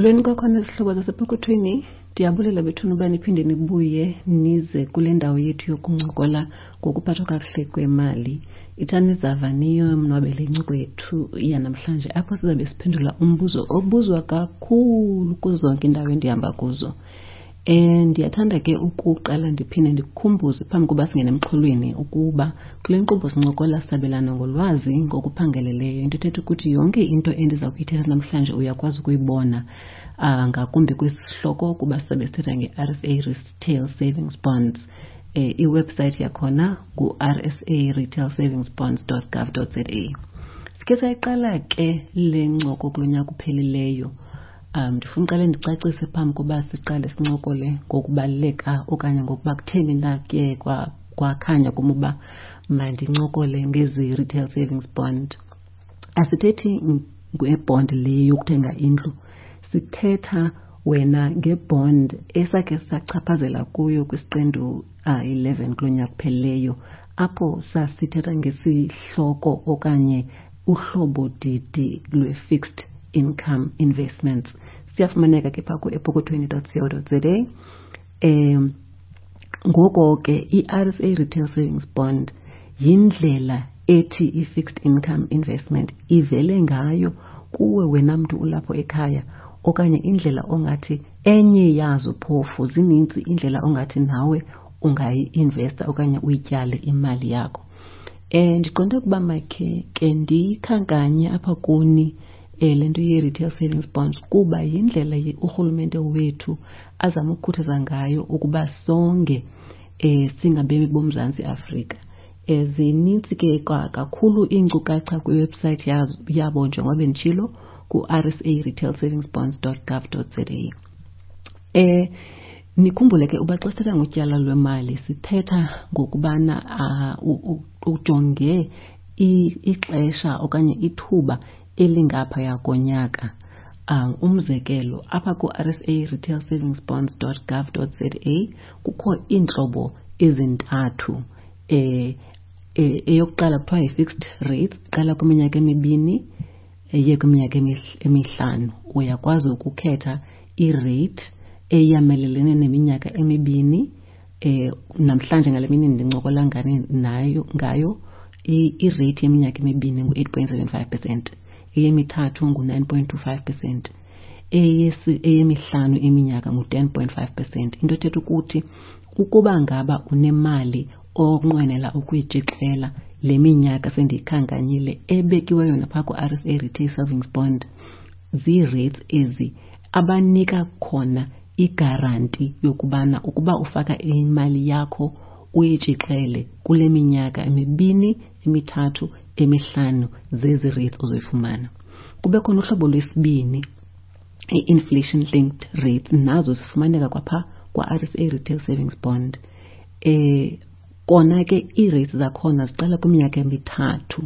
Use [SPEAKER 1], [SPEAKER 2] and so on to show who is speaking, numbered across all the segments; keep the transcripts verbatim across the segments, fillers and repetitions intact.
[SPEAKER 1] Molweni kwakhona sihlobo zasepokothweni. Ndiyabulela bethuna uba niphinde nibuye nize kule ndawo yethu yokuncokola ngokuphathwa kakuhle kwemali. Ithani zava niyo mnwabele incoko yethu yanamhlanje apho sizabe siphendula umbuzo obuzwa kakhulu kuzonke indawo endihamba kuzo. Eh ndiyathanda ke ukuqala ndiphinde ndikukhumbuze phambi kuba singene emxholweni ukuba kule nkqubo sincokola sabelana ngolwazi ngokuphangeleleyo. Into ethetha ukuthi yonke into endiza kuyithetha namhlanje uyakwazi ukuyibona uh, ngakumbi kwisihloko kuba sabe sithetha nge-R S A Retail Savings Bonds. Eh iwebsite yakhona ngu r s a retail savings bonds dot gov dot za. Sike sayiqala ke le ncoko kulonyaka uphelileyo. Um ndifuna uqale ndicacise phambi kuba siqale sincokole ngokubaleka okanye ngokuba kutheni na ke kwa kwakhanya kumuba mandincokole ngezi retail savings bond. Asithethi ngebond le yokuthenga indlu, sithetha wena ngebond esake sachaphazela kuyo kwisiqendu uh, eleven kulonyaka kuphelileyo apho sasithetha ngesihloko okanye uhlobo didi lwe-fixed income investments. Siyafumaneka ke phaa epokothweni dot co dot za. Um ngoko ke i-R S A Retail Savings Bond yindlela ethi i-fixed income investment ivele ngayo kuwe wena mntu ulapho ekhaya, okanye indlela ongathi enye yazo phofu zininzi indlela ongathi nawe ungayi-investa okanye uyityale imali yakho. Eh ndiqonde ukuba makhe ke ndiyikhankanye apha kuni eh lento ye-retail savings bonds kuba yindlela urhulumente wethu azama ukukhuthaza ngayo ukuba sonke eh singabemi boMzantsi Afrika. Ezininzi ke kakhulu iinkcukacha kwiwebsite yazo yabo njengoba benditshilo ku r s a retail savings bonds dot gov dot za. Eh nikhumbule ke uba xa sithetha ngotyala lwemali sithetha ngokubana uh, ujonge ixesha okanye ithuba elingaphaya konyaka. Um, umzekelo apha ku r s a retail savings bonds dot gov dot za kukho iintlobo ezintathu. Eh eyokuqala kuthiwa yi-fixed rates, qala kwiminyaka emibini eye kwiminyaka emihlanu. Uyakwazi ukukhetha i-rate eyamelelene neminyaka emibini. Eh namhlanje ngale mini ndincokola ngane nayo ngayo i-rate yeminyaka emibini ngu eight point seven five percent, eyemithathu ngu nine point two five percent, eyesi eyemihlanu eminyaka ngu ten point five percent. Into ethetha ukuthi ukuba ngaba unemali onqwenela ukuyitshixela le minyaka sendiyikhankanyile ebekiweyo napha ku R S A Retail Savings Bond, zii-rates ezi abanika khona igaranti yokubana ukuba ufaka imali yakho uyitshixele kule minyaka emibini emithathu emihlanu zezi rates ozoyifumana. Kube khona uhlobo lwesibini, i-inflation linked rates, nazo zifumaneka kwapha kwa R S A Retail Savings Bond. Eh kona ke i-rates zakhona ziqala kwiminyaka emithathu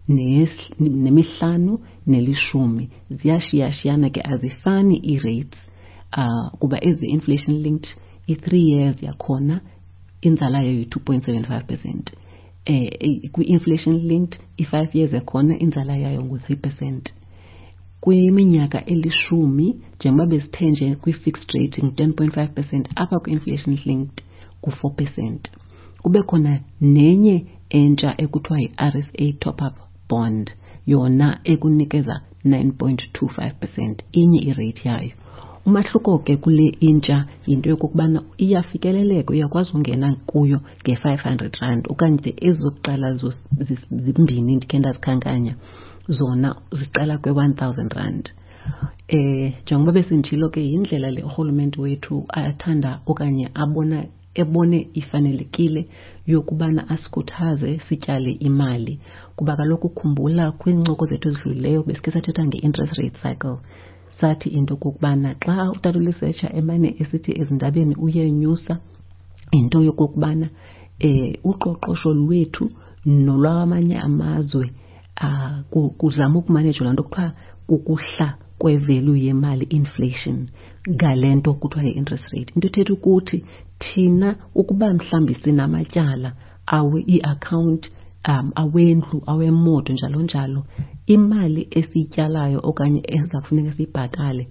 [SPEAKER 1] nemihlanu nelishumi. Ziyashiyashiyana ke azifani i-rates uh, kuba ezi inflation linked i-three years yakhona inzala yayo yi-two point seven five percent. Eh kwi-inflation linked i-five years yakhona inzala yayo ngu-three percent. Kwiminyaka elishumi njengoba besithe nje kwi-fixed rate ngu-ten point five percent, apha kwi-inflation linked ku-four percent. Kube khona nenye entsha ekuthiwa yi-R S A top up bond, yona ekunikeza nine point two five percent inye irate yayo. Umahluko ke kule intsha yinto yokubana iyafikeleleka, uyakwazi ungena kuyo nge-five hundred rand okanye ezokuqala zimbini ndikhe ndazikhankanya zona ziqala kwe-one thousand rand. Eh njengoba besinditshilo ke yindlela le urhulumente wethu ayathanda okanye abona ebone ifanelekile yokubana asikhuthaze sityale imali, kuba kaloku kukhumbula kwiincoko zethu ezidlulileyo besike sathetha nge-interest rate cycle. Sathi into kokubana xa utatulisearcha emane esithi ezindabeni uyenyusa into yokokubana eh uqoqosho lwethu nolwamanye amazwe uh, kuzama ukumanejwa laa nto kuthiwa kukuhla kwe-value yemali, inflation, ngalento kuthiwa yi-interest rate. Into ethetha ukuthi thina ukuba mhlambi sinamatyala awe i-account um awendlu awemoto njalo njalo, imali esityalayo okanye eza kufuneka siyibhatale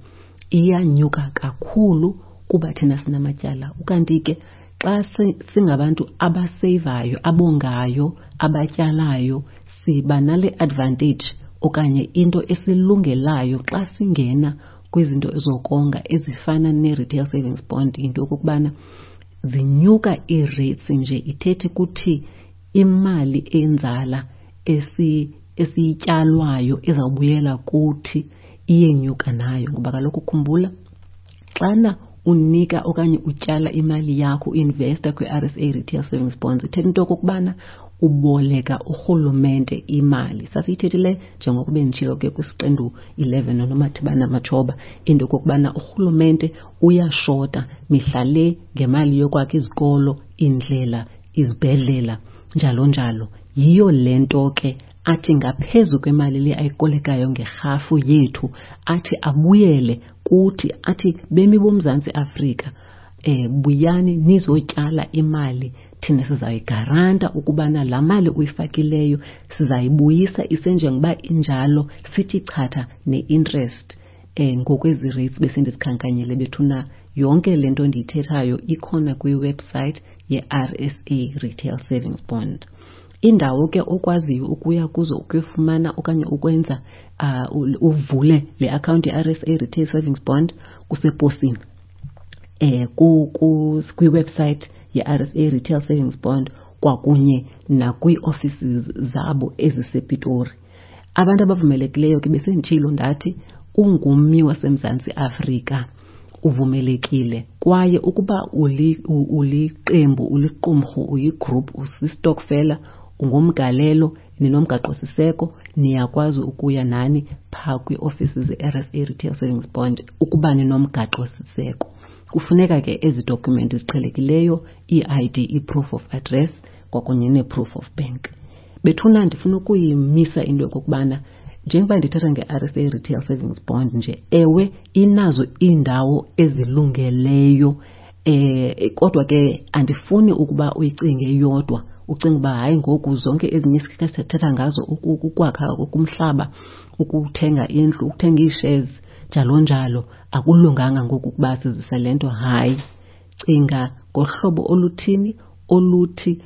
[SPEAKER 1] iyanyuka kakhulu kuba thina sinamatyala. Ukanti ke xa singabantu abasevayo, abongayo, abatyalayo, siba nale advantage okanye into esilungelayo xa singena kwizinto ezokonga ezifana ne-retail savings bond, into okokubana zinyuka ii-rates nje ithethe ukuthi imali enzala esi esiyityalwayo ezawubuyela kuthi iyenyuka nayo. Ngoba kaloku khumbula, xana unika okanye utyala imali yakho, investor kwi-R S A Retail Savings Bonds, ithetha into okokubana uboleka urhulumente imali. Sasiyithethile njengokuba nditshilo ke kwisiqendu eleven nonomathibana mathoba, into okokubana urhulumente uyashota mihla le ngemali yokwakha izikolo, indlela, izibhedlela, njalo njalo. Yiyo le nto ke athi ngaphezu kwemali le ayikolekayo ngerhafu yethu, athi abuyele kuthi, athi bemi boMzantsi Afrika, eh buyani nizotyala imali, thina sizayigaranta ukubana laa mali uyifakileyo sizayibuyisa isenjengoba injalo, sithi chatha ne-interest eh ngokwezi rates besindizikhankanyele bethuna. Yonke le nto ndiyithethayo ikhona kwiwebsite ye-R S A Retail Savings Bond. Indawo ke okwaziyo ukuya kuzo ukuyofumana okanye ukwenza uh, uvule le account ye-R S A Retail Savings Bond kuseposini, eh ku kwi-website ye-R S A Retail Savings Bond kwakunye nakwi-offices zabo ezisePitori. Abantu abavumelekileyo ke besenditshilo ndathi ungummi waseMzantsi Afrika uvumelekile, kwaye ukuba uli uliqembu, uliqumrhu, uyigroup, usistokfela, ungumgalelo, ninomgaqo siseko, niyakwazi ukuya nani phaa kwi-offices ze-R S A Retail Savings Bond ukuba ninomgaqo siseko. Kufuneka ke ezi document ziqhelekileyo, i-I D, i-proof of address, kwakunye ne-proof of bank. Bethuna ndifuna ukuyimisa into yokokubana njengoba ndithetha nge-R S A Retail Savings Bond nje, ewe inazo iindawo ezilungeleyo, eh kodwa ke andifuni ukuba uyicinge yodwa, ucinga uba hayi ngoku zonke ezinye sikhathetha ngazo, ukwakha kumhlaba, ukuthenga indlu, ukuthenga ii-shares, njalo njalo, akulunganga ngoku ukuba sizisa le nto. Hayi, cinga ngohlobo oluthini, oluthi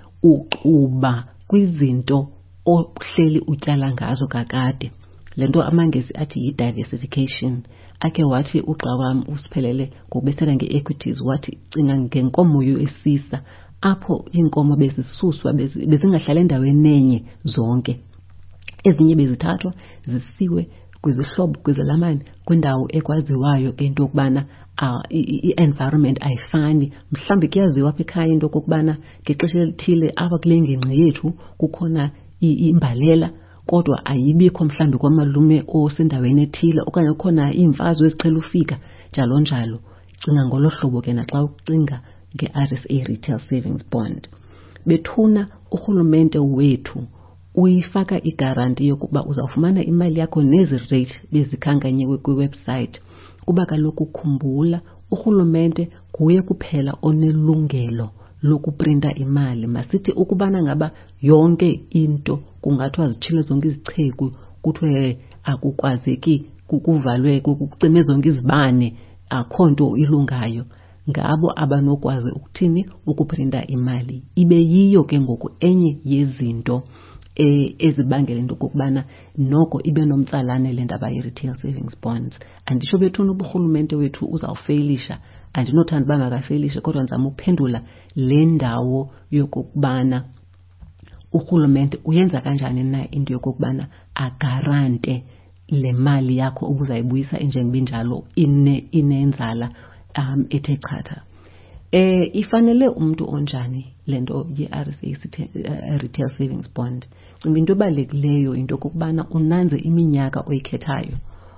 [SPEAKER 1] uxuba kwizinto ohleli utyala ngazo kakade. Le nto amangesi athi yi-diversification. Akhe wathi uxa wam usiphelele ngokubethela nge-equities, wathi cinga ngenkomo esisa, apho iinkomo bezisuswa bezingahlala endaweni enye zonke. Ezinye bezithathwa zisiwe kwizihlobo, kwizelamani, kwindawo ekwaziwayo ke into yokubana i-environment ayifani. Mhlawumbi kuyaziwa apha ekhaya into yokokubana ngexesha elithile apha kule ngingqi yethu kukhona imbalela, kodwa ayibikho mhlawumbi kwamalume osendaweni ethile, okanye kukhona iimfazwe eziqhela ufika, njalo njalo. Cinga ngolo hlobo ke naxa ucinga nge-R S A Retail Savings Bond. Bethuna urhulumente wethu uyifaka igaranti yokuba uzawufumana imali yakho nezi rate bezikhankanyiwe kwiwebsite, kuba kaloku khumbula urhulumente kuye kuphela onelungelo lokuprinta imali. Masithi ukubana ngaba yonke into kungathiwa zitshile zonke izicheku, kuthiwe akukwazeki, kukuvalwe, kucime zonke izibane, akho nto ilungayo, ngabo abanokwazi ukuthini, ukuprinta imali. Ibe yiyo ke ngoku enye yezinto e, ezibangela into kokubana noko ibe nomtsalane le ndaba ye-retail savings bonds. Andisho bethuna uburhulumente wethu uzawufeylisha, andinothanda uba makafeylishe, kodwa ndizama uphendula le ndawo yokokubana urhulumente uyenza kanjani na into yokokubana agarante le mali yakho ubuzayibuyisa enjengoba injalo ine inenzala um ethe chatha. Eh ifanele umuntu onjani lento ye-R S A Retail Savings Bond? Cinga into ebalulekileyo into kokubana unanze iminyaka oyikhethayo,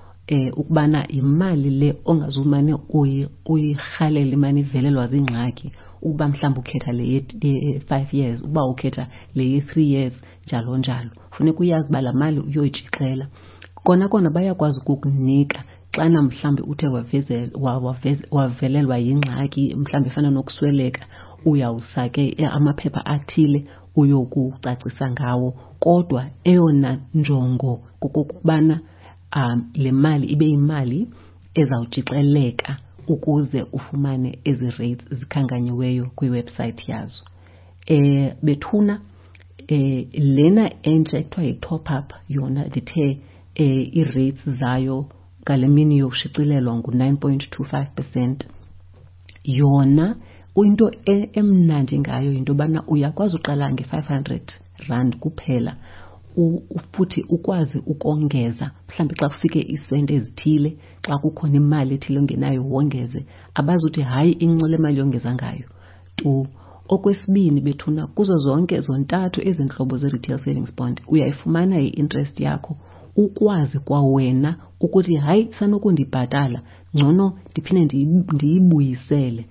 [SPEAKER 1] eh ukubana imali le ongazumane uyirhalela imali ivelelwa zingxaki, uba mhlawumbe ukhetha le five years, uba ukhetha le three years, njalo njalo. Funeka uyazi uba la mali uyoyitshixela. Kona kona bayakwazi ukukunika xana mhlambi uthe wavezelwa wavelelwa yingxaki, mhlambi efana nokusweleka, uyawusake amaphepha athile uyokucacisa ngawo, kodwa eyona njongo kokubana um le mali ibe imali ezawujixeleka ukuze ufumane ezi rates zikhanganyiweyo kwiwebsite yazo. Eh bethuna eh lena entsha ekuthiwa yi-top up yona lithe eh i-rates zayo ngale mini yokushicilelwa ngu-nine point two five percent. Yona into emnandi ngayo into bana uyakwazi uqala nge-five hundred rand kuphela futhi ukwazi ukongeza mhlawumbe xa kufike isente ezithile, xa kukhona imali ethile ongenayo wongeze, abazuthi hayi incele imali yongeza ngayo tu. Okwesibini bethuna kuzo zonke zontathu ezintlobo ze-retail savings bond uyayifumana i-interest yakho, ukwazi kwawena ukuthi hayi sanokundibhatala ngcono ndiphinde ndiyibuyisele.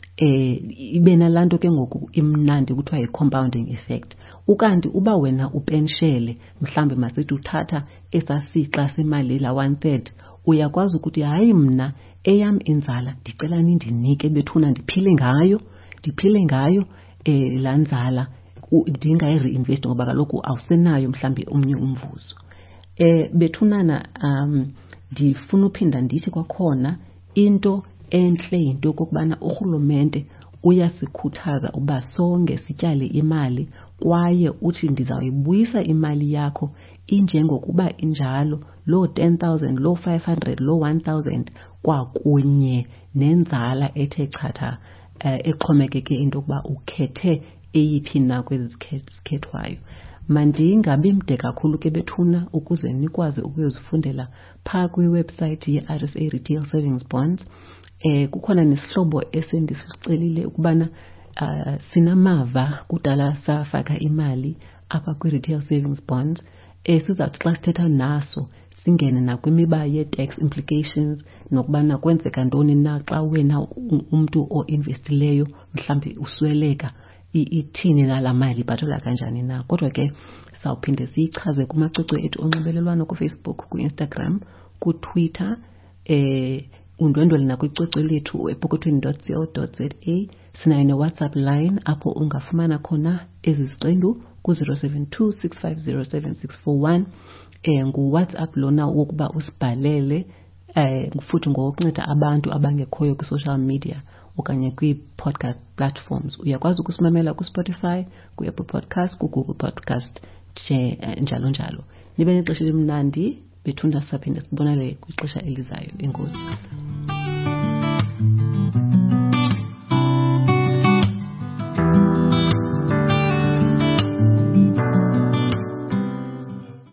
[SPEAKER 1] Eh ibe nalanto ke ngoku imnandi kuthiwa yi-compounding effect. Ukanti uba wena upenshele mhlambe masithi uthatha esasixa semali la one third, uyakwazi ukuthi hayi mna eyam inzala ndicela nindinike bethuna ndiphile ngayo ndiphile ngayo eh lanzala ndingayi-reinvest ngoba kaloku awusenayo mhlambe omnye umvuzo. Eh bethunana um ndifuna uphinda ndithi kwakhona into enhle into kokubana urhulumente uyasikhuthaza uba sonke sityale imali, kwaye uthi ndizawuyibuyisa imali yakho injengokuba injalo, lo ten thousand, lo five hundred, lo one thousand kwakunye nenzala ethe chatha uh, exhomekeke into yokuba ukhethe eyiphi na kwezi zikhethwayo. Mandingabi mde kakhulu ke bethuna ukuze nikwazi ukuyozifundela phaa kwiwebsite ye-R S A Retail Savings Bonds. Eh kukhona nesihlobo esendisicelile ukubana uh, sinamava kudala safaka imali apha kwi-retail savings bonds. Eh sizawuthi xa sithetha naso singene nakwimiba ye-tax implications nokubana kwenzeka ntoni na xa wena umuntu o-investileyo mhlambe usweleka ithini nala mali ibhatalwa kanjani na. Kodwa ke sawuphinde siyichaze kumacwecwe ethu onxibelelwano kuFacebook, ku-Instagram, ku-Twitter, eh undwendwele nakwicwecwe lethu epokothweni dot co dot za. Sinayo ne-WhatsApp line apho ungafumana khona ezi ziqendu ku zero seven two six five zero seven six four one. Eh ngu-WhatsApp lona wokuba usibhalele eh futhi ngokunceda abantu abangekhoyo kwi-social media okanye kwi-podcast platforms. Uyakwazi ukusimamela ku-Spotify, ku-Apple Podcast, ku-Google Podcast nje njalo njalo. Nibe nexesha elimnandi bethuna, saphinde sibonane kwixesha elizayo. Enkosi.